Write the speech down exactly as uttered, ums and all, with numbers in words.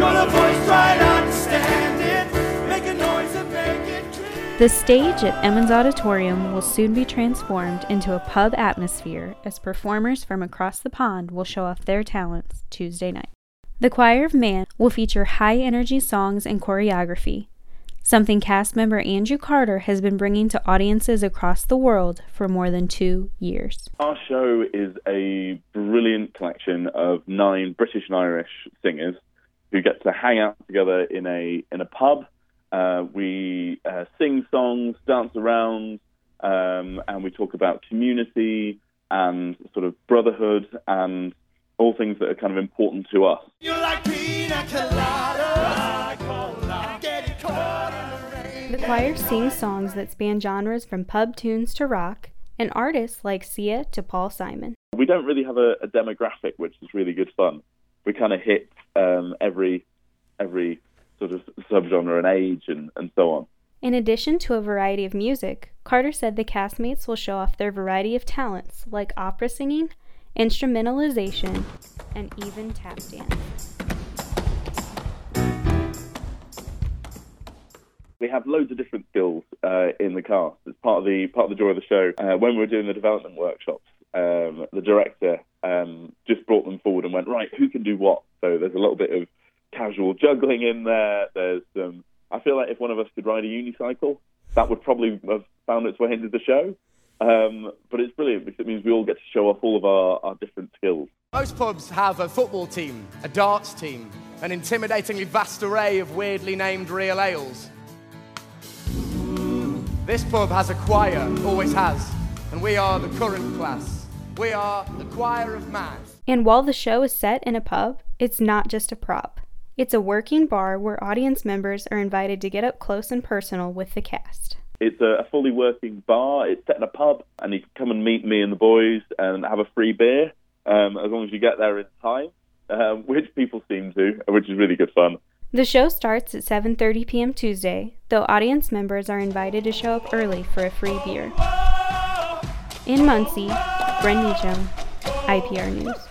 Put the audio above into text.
Gonna voice, try to understand it. Make a noise and make it clear. The stage at Emmons Auditorium will soon be transformed into a pub atmosphere as performers from across the pond will show off their talents Tuesday night. The Choir of Man will feature high-energy songs and choreography, something cast member Andrew Carter has been bringing to audiences across the world for more than two years. Our show is a brilliant collection of nine British and Irish singers who get to hang out together in a in a pub. Uh, we uh, sing songs, dance around, um, and we talk about community and sort of brotherhood and all things that are kind of important to us. You like pina colada, cola, get caught in the rain. The choir sings songs that span genres from pub tunes to rock, and artists like Sia to Paul Simon. We don't really have a, a demographic, which is really good fun. We kind of hit um, every every sort of subgenre and age and, and so on. In addition to a variety of music, Carter said the castmates will show off their variety of talents like opera singing, instrumentalization, and even tap dance. We have loads of different skills uh, in the cast. It's part of the part of the joy of the show. Uh, when we were doing the development workshops, um, the director um, just brought them forward and went, right, who can do what? So there's a little bit of casual juggling in there. There's, um, I feel like if one of us could ride a unicycle, that would probably have found its way into the show. Um, but it's brilliant because it means we all get to show off all of our, our different skills. Most pubs have a football team, a darts team, an intimidatingly vast array of weirdly named real ales. This pub has a choir, always has, and we are the current class. We are the Choir of Man. And while the show is set in a pub, it's not just a prop. It's a working bar where audience members are invited to get up close and personal with the cast. It's a fully working bar. It's set in a pub, and you can come and meet me and the boys and have a free beer, um, as long as you get there in time, um, which people seem to, which is really good fun. The show starts at seven thirty p.m. Tuesday, though audience members are invited to show up early for a free beer. In Muncie, Bren Meacham, I P R News.